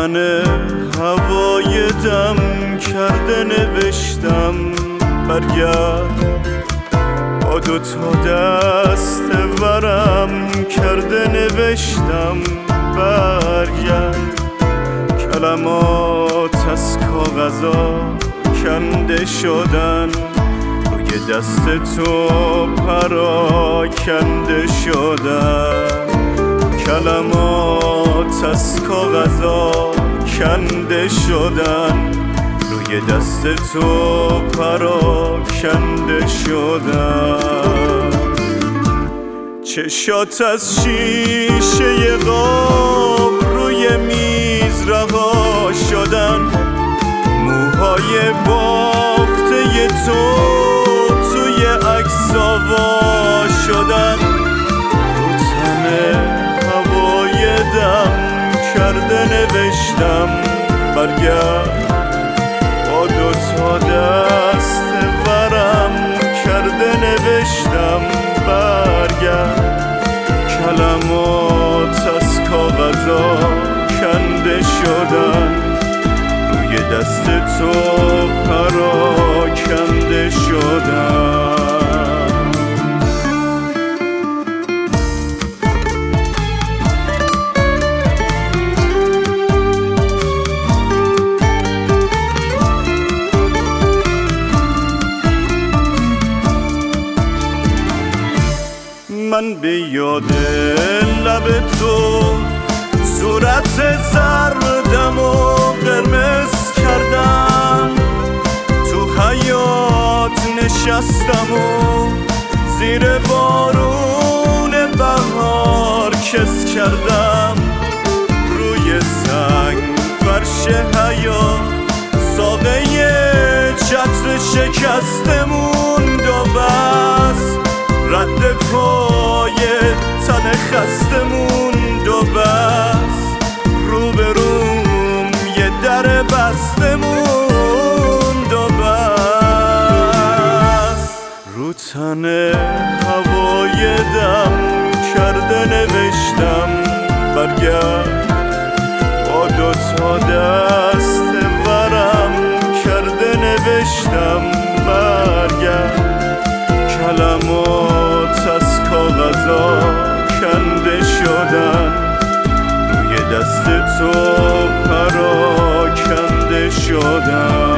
تن هوای دم کرده نوشتم برگرد، با دوتا دست ورم کرده نوشتم برگرد. کلمات از کاغذا کنده شدن، روی دست تو پراکنده شدن. کلمات از کاغذا کنده شدن، روی دست تو پراکنده شدن. چشات از شیشه قاب روی میز رها شدن، موهای بافته تو توی عکس‌ها وا شدن. رو تن هوای دم کرده نوشتم برگرد، با دوتا دست ورم کرده نوشتم برگرد. کلمات از کاغذا کنده شدن، روی دست تو پراکنده شدن. من به یاد لب تو صورت زردم و قرمز کردم، تو حیاط نشستم و زیر بارون بهار کس کردم. روی سنگ فرش حیاط ساقه چتر شکستمون دو بس، رد پای تن خستمون دو بس. روبروم یه در بستمون دو بس. رو تن هوای دم کرده نوشتم برگرد، با دوتا دست ورم کرده نوشتم برگرد. کلمات از کاغذا کنده شدن، روی دست تو پراکنده شدن.